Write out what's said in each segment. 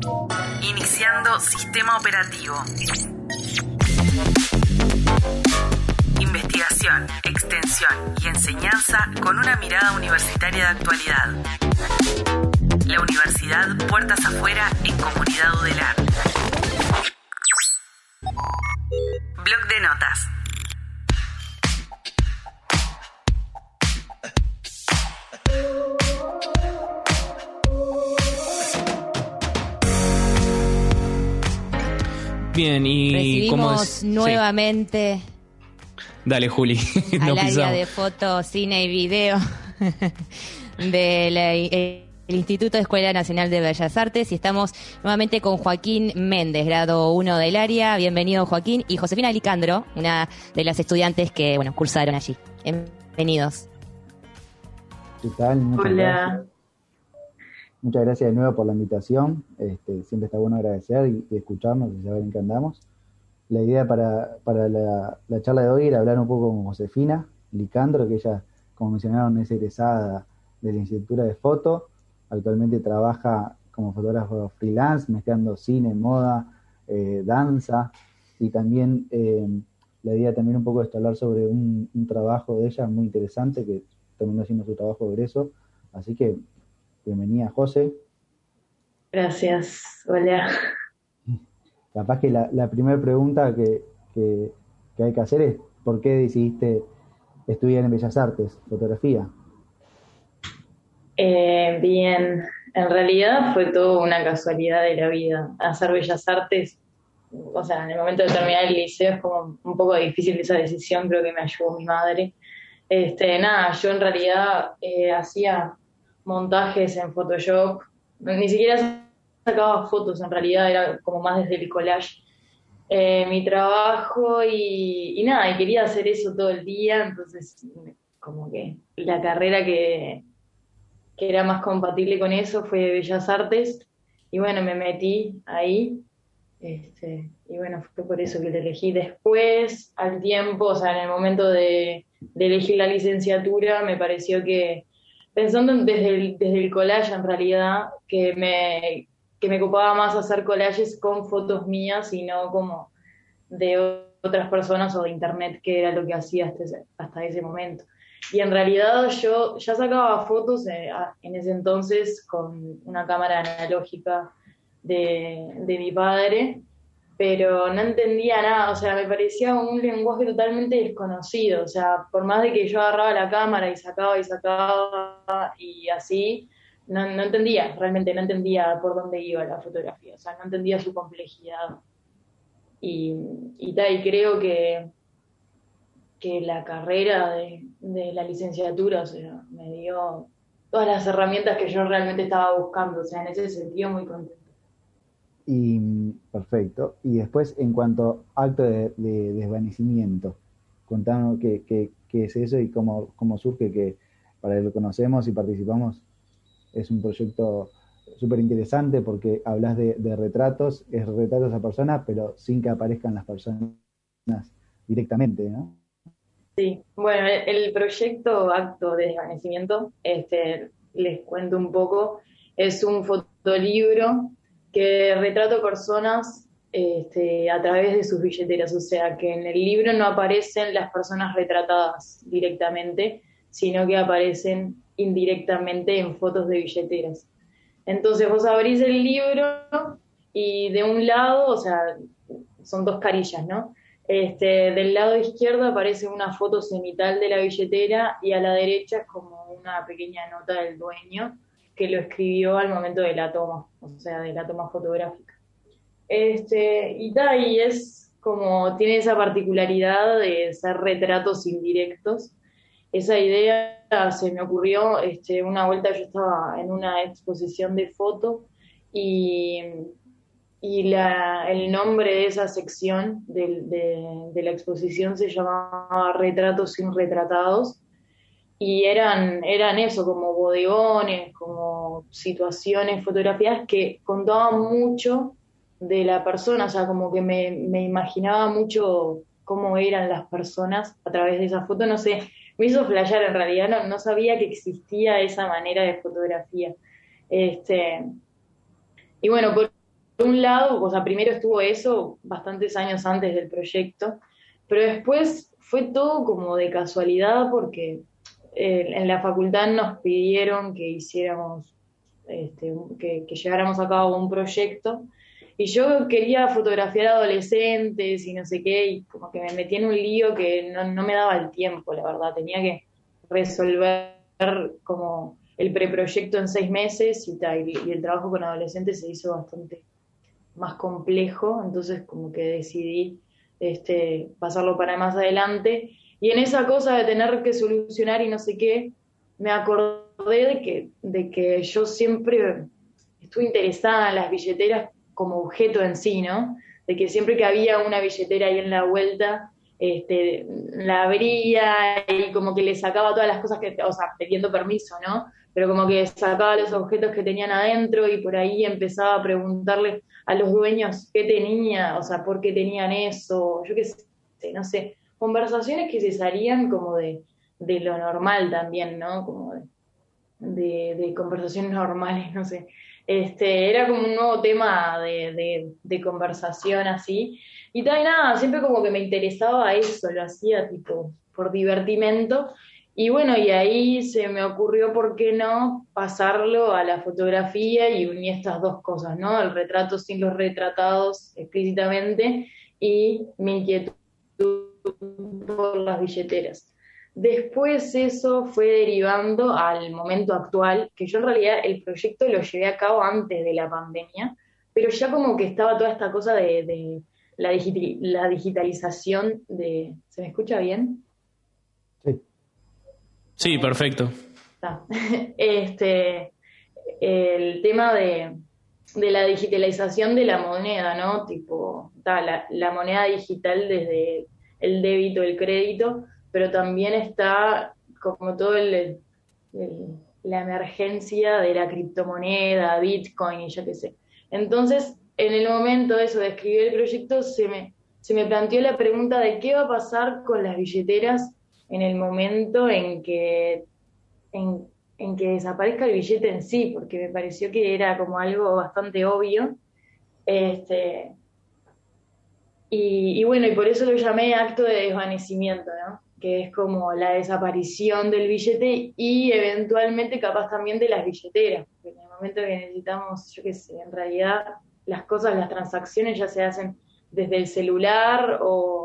Iniciando sistema operativo. Investigación, extensión y enseñanza con una mirada universitaria de actualidad. La Universidad Puertas Afuera en Comunidad Udelar. Blog de notas. Bien, y recibimos nuevamente Dale, Juli. al área de foto, cine y video del Instituto de Escuela Nacional de Bellas Artes, y estamos nuevamente con Joaquín Méndez, grado 1 del área. Bienvenido, Joaquín, y Josefina Licandro, una de las estudiantes que cursaron allí. Bienvenidos. ¿Qué tal? Hola. Muchas gracias de nuevo por la invitación. Siempre está bueno agradecer y escucharnos y saber en qué andamos. La idea para la charla de hoy era hablar un poco con Josefina Licandro, que ella, como mencionaron, es egresada de la Licenciatura de Foto. Actualmente trabaja como fotógrafo freelance, mezclando cine, moda, danza, y también la idea también un poco es hablar sobre un trabajo de ella muy interesante, que terminó haciendo su trabajo de egreso. Así que bienvenida, José. Gracias, hola. Capaz que la primera pregunta que hay que hacer es ¿por qué decidiste estudiar en Bellas Artes, fotografía? Bien, en realidad fue todo una casualidad de la vida. Hacer Bellas Artes, o sea, en el momento de terminar el liceo es como un poco difícil esa decisión, creo que me ayudó mi madre. Yo en realidad hacía montajes en Photoshop, ni siquiera sacaba fotos, en realidad era como más desde el collage mi trabajo y quería hacer eso todo el día, entonces como que la carrera que era más compatible con eso fue Bellas Artes, y bueno, me metí ahí, y bueno, fue por eso que lo elegí. Después, al tiempo, o sea, en el momento de elegir la licenciatura, me pareció que, pensando desde el collage en realidad, que me ocupaba más hacer collages con fotos mías y no como de otras personas o de internet, que era lo que hacía hasta ese momento. Y en realidad yo ya sacaba fotos en ese entonces con una cámara analógica de mi padre, pero no entendía nada, o sea, me parecía un lenguaje totalmente desconocido, o sea, por más de que yo agarraba la cámara y sacaba y así, no entendía, realmente no entendía por dónde iba la fotografía, o sea, no entendía su complejidad. Y creo que la carrera de la licenciatura, o sea, me dio todas las herramientas que yo realmente estaba buscando, o sea, en ese sentido muy contenta. Y perfecto. Y después, en cuanto a acto de desvanecimiento, contanos qué es eso y cómo surge, que para el que lo conocemos y participamos es un proyecto súper interesante porque hablas de retratos, es retratos a personas, pero sin que aparezcan las personas directamente, ¿no? Sí, bueno, el proyecto Acto de Desvanecimiento, les cuento un poco, es un fotolibro que retrato personas a través de sus billeteras, o sea que en el libro no aparecen las personas retratadas directamente, sino que aparecen indirectamente en fotos de billeteras. Entonces vos abrís el libro y de un lado, o sea, son dos carillas, ¿no? Del lado izquierdo aparece una foto cenital de la billetera y a la derecha es como una pequeña nota del dueño que lo escribió al momento de la toma, o sea, de la toma fotográfica. Y es como, tiene esa particularidad de ser retratos indirectos. Esa idea se me ocurrió, una vuelta yo estaba en una exposición de foto y el nombre de esa sección de la exposición se llamaba Retratos sin retratados, y eran eso, como bodegones, como situaciones fotografiadas que contaban mucho de la persona, o sea, como que me imaginaba mucho cómo eran las personas a través de esa foto, no sé, me hizo flashear en realidad, no sabía que existía esa manera de fotografía. Y bueno, por un lado, o sea, primero estuvo eso bastantes años antes del proyecto, pero después fue todo como de casualidad porque en la facultad nos pidieron que hiciéramos, que lleváramos a cabo un proyecto y yo quería fotografiar adolescentes y no sé qué, y como que me metí en un lío que no me daba el tiempo, la verdad, tenía que resolver como el preproyecto en 6 meses y, tal, y el trabajo con adolescentes se hizo bastante más complejo, entonces como que decidí pasarlo para más adelante. Y en esa cosa de tener que solucionar y no sé qué, me acordé de que yo siempre estuve interesada en las billeteras como objeto en sí, ¿no? De que siempre que había una billetera ahí en la vuelta, la abría y como que le sacaba todas las cosas que, o sea, pidiendo permiso, ¿no? Pero como que sacaba los objetos que tenían adentro y por ahí empezaba a preguntarle a los dueños qué tenía, o sea, por qué tenían eso, yo qué sé, no sé, conversaciones que se salían como de lo normal también, ¿no? Como de conversaciones normales, no sé. Era como un nuevo tema de conversación así. Y tal, nada, siempre como que me interesaba eso, lo hacía tipo por divertimento. Y bueno, y ahí se me ocurrió, ¿por qué no pasarlo a la fotografía y uní estas dos cosas, ¿no? El retrato sin los retratados explícitamente y mi inquietud por las billeteras. Después eso fue derivando al momento actual, que yo en realidad el proyecto lo llevé a cabo antes de la pandemia, pero ya como que estaba toda esta cosa de la digitalización de... ¿Se me escucha bien? Sí. Sí, perfecto. Ah. El tema de la digitalización de la moneda, ¿no? Tipo, la moneda digital desde el débito, el crédito, pero también está como todo la emergencia de la criptomoneda, Bitcoin y yo qué sé. Entonces, en el momento de eso, de escribir el proyecto, se me planteó la pregunta de qué va a pasar con las billeteras en el momento en que desaparezca el billete en sí, porque me pareció que era como algo bastante obvio. Este, y bueno, y por eso lo llamé acto de desvanecimiento, ¿no? Que es como la desaparición del billete y eventualmente capaz también de las billeteras, porque en el momento que necesitamos, yo qué sé, en realidad las cosas, las transacciones ya se hacen desde el celular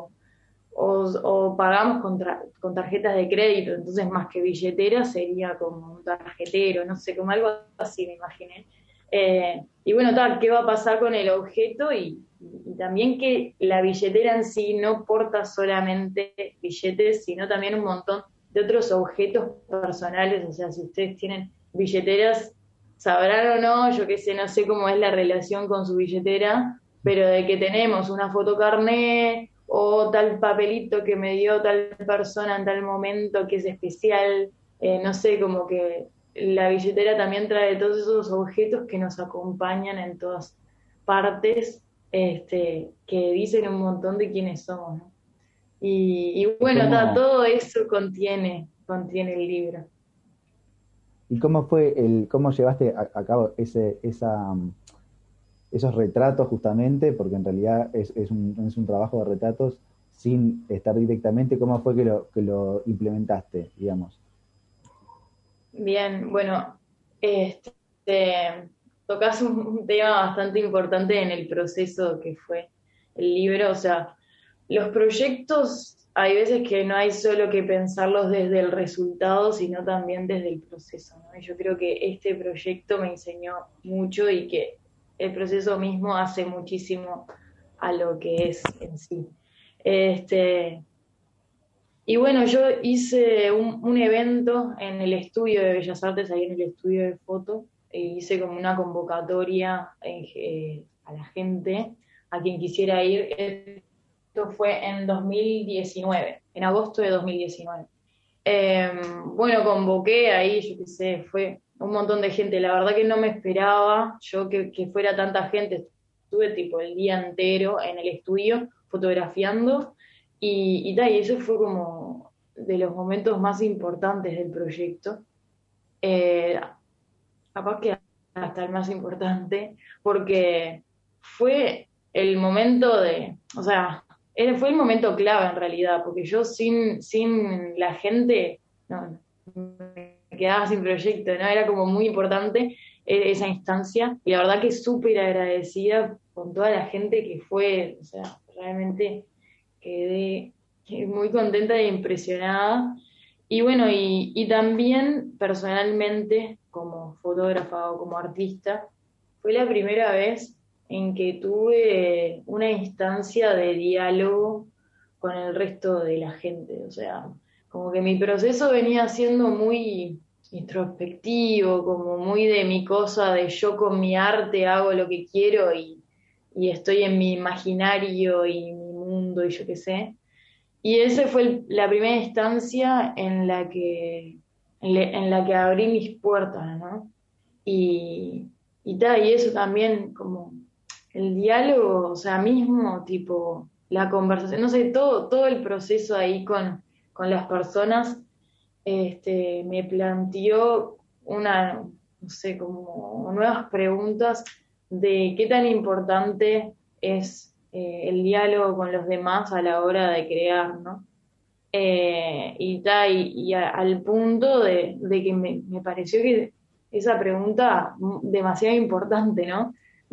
o pagamos con tarjetas de crédito, entonces más que billetera sería como un tarjetero, no sé, como algo así me imaginé. Y bueno, tal, ¿qué va a pasar con el objeto? Y también que la billetera en sí no porta solamente billetes, sino también un montón de otros objetos personales, o sea, si ustedes tienen billeteras, sabrán o no, yo qué sé, no sé cómo es la relación con su billetera, pero de que tenemos una fotocarné o tal papelito que me dio tal persona en tal momento que es especial, no sé, como que la billetera también trae todos esos objetos que nos acompañan en todas partes, que dicen un montón de quiénes somos, ¿no? Y ¿Y bueno, cómo, todo eso contiene el libro. y cómo fue cómo llevaste a cabo esos retratos justamente? Porque en realidad es un trabajo de retratos sin estar directamente. ¿Cómo fue que lo implementaste, digamos? Bien, bueno, tocas un tema bastante importante en el proceso que fue el libro. O sea, los proyectos hay veces que no hay solo que pensarlos desde el resultado, sino también desde el proceso, ¿no? Y yo creo que este proyecto me enseñó mucho y que el proceso mismo hace muchísimo a lo que es en sí. Este, y bueno, yo hice un evento en el estudio de Bellas Artes, ahí en el estudio de foto, e hice como una convocatoria a la gente, a quien quisiera ir. Esto fue en 2019, en agosto de 2019. Bueno, convoqué ahí, yo qué sé, fue un montón de gente. La verdad que no me esperaba yo que fuera tanta gente. Estuve tipo el día entero en el estudio fotografiando y eso fue como de los momentos más importantes del proyecto. Eh, Capaz que hasta el más importante, porque fue el momento o sea, fue el momento clave en realidad, porque yo sin la gente, no, me quedaba sin proyecto, ¿no? Era como muy importante esa instancia, y la verdad que súper agradecida con toda la gente que fue, o sea, realmente quedé muy contenta e impresionada. Y bueno, y también personalmente, como fotógrafa o como artista, fue la primera vez en que tuve una instancia de diálogo con el resto de la gente. O sea, como que mi proceso venía siendo muy introspectivo, como muy de mi cosa, de yo con mi arte hago lo que quiero y estoy en mi imaginario y mi mundo y yo qué sé. Y esa fue la primera instancia en la que abrí mis puertas, ¿no? Y eso también, como el diálogo, o sea, mismo, tipo, la conversación, no sé, todo el proceso ahí con las personas, me planteó no sé, como nuevas preguntas de qué tan importante es el diálogo con los demás a la hora de crear, ¿no? Al punto de que me pareció que esa pregunta demasiado importante, ¿no?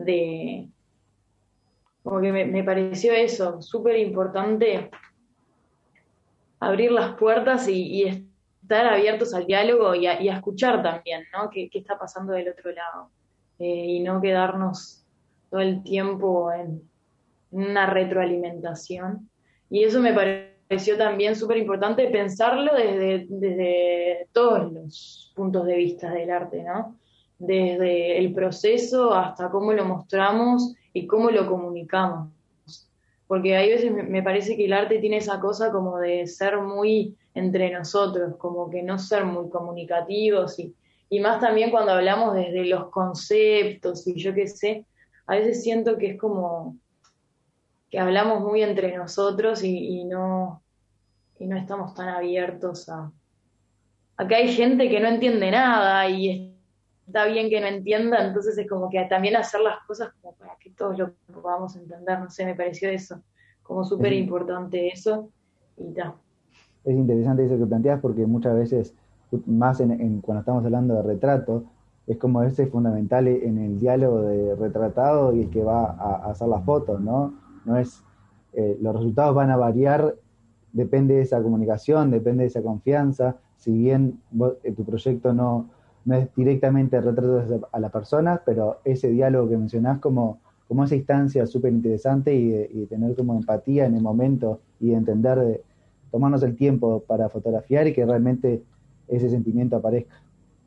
Como que me pareció eso, súper importante abrir las puertas y estar abiertos al diálogo y a escuchar también, ¿no? ¿Qué está pasando del otro lado? Y no quedarnos todo el tiempo en una retroalimentación. Y eso me pareció también súper importante pensarlo desde todos los puntos de vista del arte, ¿no? Desde el proceso hasta cómo lo mostramos y cómo lo comunicamos. Porque hay veces me parece que el arte tiene esa cosa como de ser muy entre nosotros, como que no ser muy comunicativos y más también cuando hablamos desde los conceptos y yo qué sé, a veces siento que es como que hablamos muy entre nosotros y no estamos tan abiertos a... Acá hay gente que no entiende nada y está bien que no entienda, entonces es como que también hacer las cosas como para que todos lo podamos entender, no sé, me pareció eso, como súper importante eso, y ta. Es interesante eso que planteas porque muchas veces, más cuando estamos hablando de retrato, es como ese fundamental en el diálogo de retratado y el que va a hacer las fotos, ¿no? No es, los resultados van a variar, depende de esa comunicación, depende de esa confianza. Si bien tu proyecto no es directamente el retrato a las personas, pero ese diálogo que mencionás como esa instancia súper interesante y de tener como empatía en el momento y de entender, de tomarnos el tiempo para fotografiar y que realmente ese sentimiento aparezca.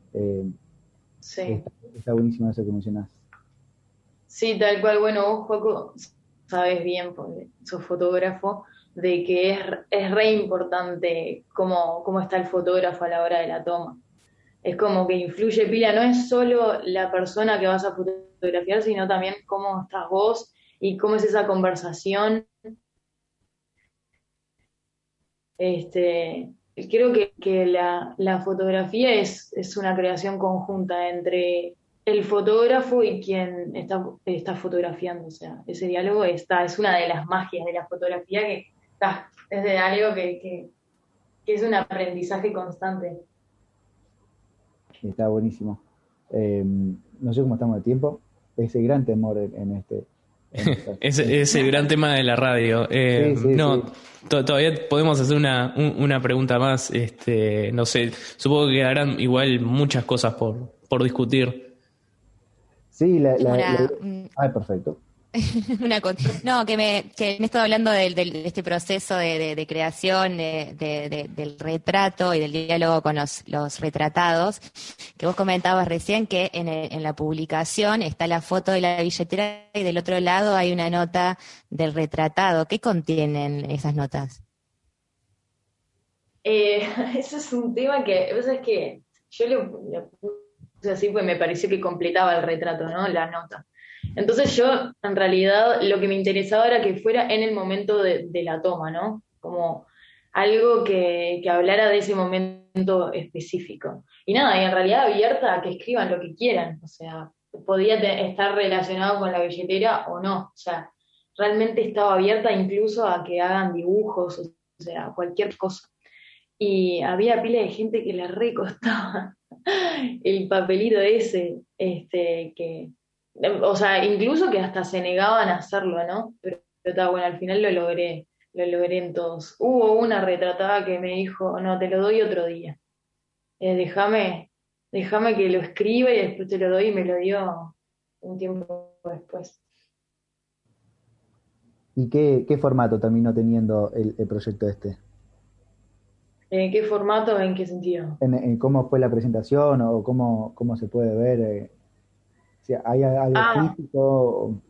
Sí. Está buenísimo eso que mencionás. Sí, tal cual. Bueno, vos, Joaco, sabes bien, porque sos fotógrafo, de que es re importante cómo está el fotógrafo a la hora de la toma. Es como que influye pila, no es solo la persona que vas a fotografiar, sino también cómo estás vos y cómo es esa conversación. Creo que la fotografía es una creación conjunta entre el fotógrafo y quien está fotografiando. O sea, ese diálogo es una de las magias de la fotografía es de algo que es un aprendizaje constante. Está buenísimo. No sé cómo estamos de tiempo. Ese gran temor en este. Ese gran tema de la radio. Sí. Todavía podemos hacer una pregunta más. No sé, supongo que quedarán igual muchas cosas por discutir. Sí, perfecto. No, que me he estado hablando de este proceso de creación del retrato y del diálogo con los retratados, que vos comentabas recién que en la publicación está la foto de la billetera y del otro lado hay una nota del retratado. ¿Qué contienen esas notas? Ese es un tema que, o sea, es que yo lo puse así pues me pareció que completaba el retrato, ¿no? La nota. Entonces yo, en realidad, lo que me interesaba era que fuera en el momento de la toma, ¿no? Como algo que hablara de ese momento específico. Y nada, y en realidad abierta a que escriban lo que quieran. O sea, podía estar relacionado con la billetera o no. O sea, realmente estaba abierta incluso a que hagan dibujos, o sea, cualquier cosa. Y había pila de gente que le recostaba el papelito ese, o sea, incluso que hasta se negaban a hacerlo, ¿no? Pero está bueno, al final lo logré en todos. Hubo una retratada que me dijo, no, te lo doy otro día. Déjame que lo escriba y después te lo doy, y me lo dio un tiempo después. ¿Y qué formato terminó teniendo el proyecto este? ¿Qué formato? ¿En qué sentido? En cómo fue la presentación o cómo se puede ver. Si hay algo Ah, físico.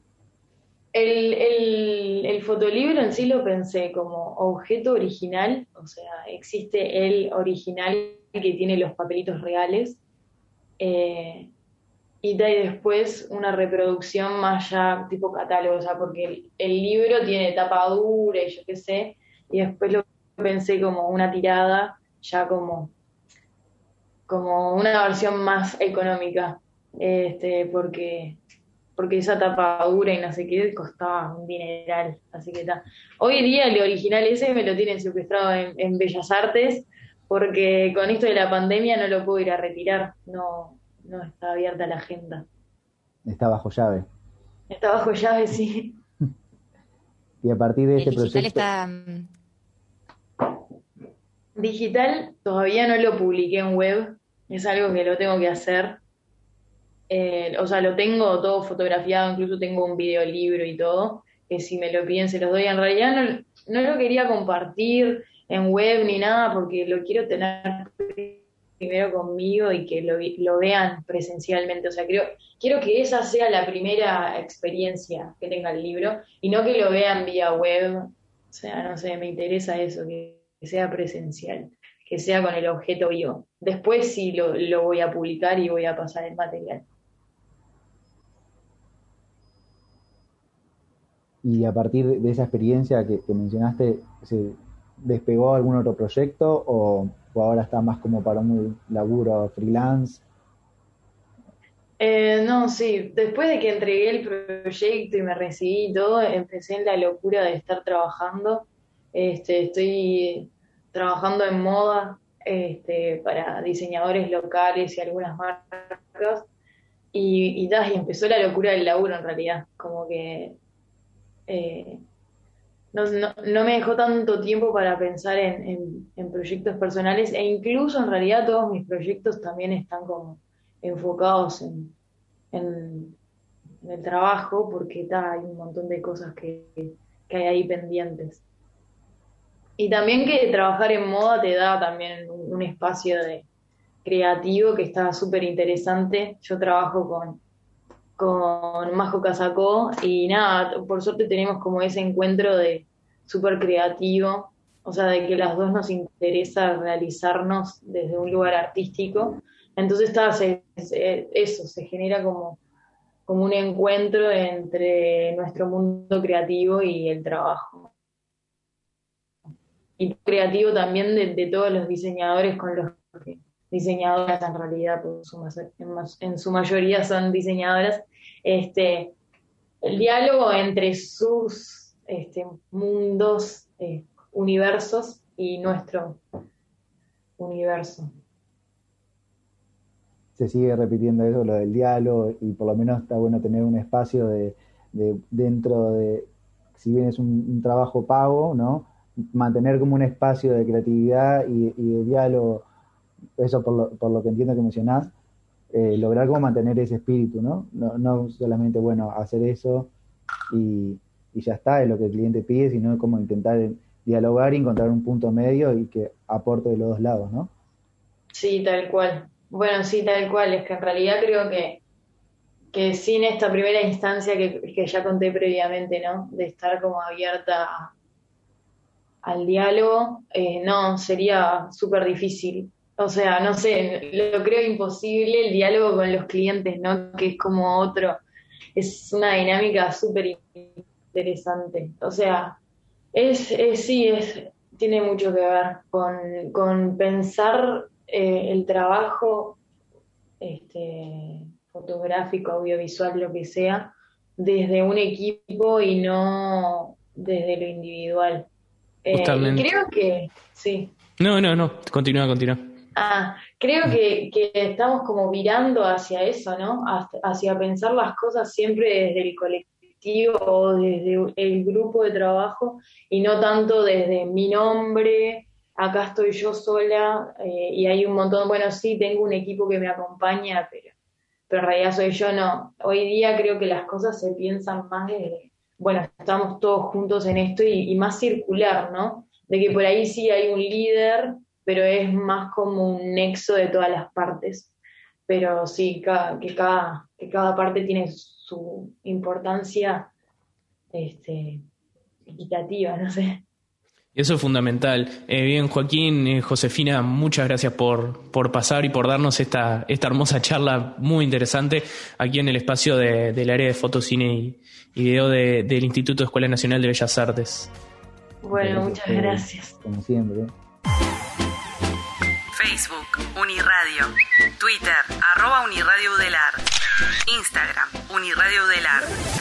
el fotolibro en sí lo pensé como objeto original, o sea, existe el original que tiene los papelitos reales, eh, y después una reproducción más ya tipo catálogo, o sea, porque el libro tiene tapa dura y yo qué sé, y después lo pensé como una tirada, ya como una versión más económica, porque esa tapa dura y no sé qué costaba un dineral, así que está. Hoy día el original ese me lo tienen secuestrado en Bellas Artes, porque con esto de la pandemia no lo puedo ir a retirar, no está abierta la agenda. Está bajo llave. Está bajo llave, sí. Y a partir de El este digital proyecto, está... Digital todavía no lo publiqué en web, es algo que lo tengo que hacer. O sea, lo tengo todo fotografiado, incluso tengo un videolibro y todo, que si me lo piden se los doy. En realidad no lo quería compartir en web ni nada, porque lo quiero tener primero conmigo y que lo vean presencialmente. O sea, quiero que esa sea la primera experiencia que tenga el libro y no que lo vean vía web. O sea, no sé, me interesa eso, que sea presencial, que sea con el objeto vivo. Después sí lo voy a publicar y voy a pasar el material. y a partir de esa experiencia que mencionaste, ¿se despegó algún otro proyecto o ahora está más como para un laburo freelance? No, sí, después de que entregué el proyecto y me recibí y todo, empecé en la locura de estar trabajando. Estoy trabajando en moda, para diseñadores locales y algunas marcas. Y empezó la locura del laburo en realidad, como que eh, no me dejó tanto tiempo para pensar en proyectos personales, e incluso en realidad todos mis proyectos también están como enfocados en, en el trabajo, porque hay un montón de cosas que hay ahí pendientes. Y también que trabajar en moda te da también un espacio de creativo que está súper interesante. Yo trabajo con Majo Casacó y nada, por suerte tenemos como ese encuentro de súper creativo, o sea, de que las dos nos interesa realizarnos desde un lugar artístico. Entonces eso, se genera como un encuentro entre nuestro mundo creativo y el trabajo. Y creativo también de todos los diseñadores con los que, diseñadoras en realidad, pues, en su mayoría son diseñadoras, este, el diálogo entre sus mundos, universos y nuestro universo. Se sigue repitiendo eso, lo del diálogo, y por lo menos está bueno tener un espacio dentro de, si bien es un trabajo pago, ¿no? Mantener como un espacio de creatividad y de diálogo, eso por lo que entiendo que mencionás, lograr como mantener ese espíritu, ¿no? No solamente, bueno, hacer eso y ya está, es lo que el cliente pide, sino como intentar dialogar y encontrar un punto medio y que aporte de los dos lados, ¿no? Sí, tal cual. Bueno, sí, tal cual. Es que en realidad creo que sin esta primera instancia que ya conté previamente, ¿no? De estar como abierta al diálogo, no, sería súper difícil. O sea, no sé, lo creo imposible el diálogo con los clientes, ¿no? Que es como es una dinámica súper interesante. O sea, sí, tiene mucho que ver con pensar el trabajo, fotográfico, audiovisual, lo que sea, desde un equipo y no desde lo individual. Justamente. Creo que, sí. No, continúa. Creo que estamos como virando hacia eso, ¿no? Hacia pensar las cosas siempre desde el colectivo o desde el grupo de trabajo y no tanto desde mi nombre, acá estoy yo sola y hay un montón, bueno, sí, tengo un equipo que me acompaña, pero en realidad soy yo, no. Hoy día creo que las cosas se piensan más desde, bueno, estamos todos juntos en esto y más circular, ¿no? De que por ahí sí hay un líder, pero es más como un nexo de todas las partes. Pero sí, que cada parte tiene su importancia equitativa, no sé. Eso es fundamental. Bien, Joaquín, Josefina, muchas gracias por pasar y por darnos esta hermosa charla muy interesante aquí en el espacio del área de fotocine y video del Instituto Escuela Nacional de Bellas Artes. Bueno, muchas gracias. Como siempre. Facebook, Uniradio. Twitter, @Uniradio Udelar. Instagram, Uniradio Udelar.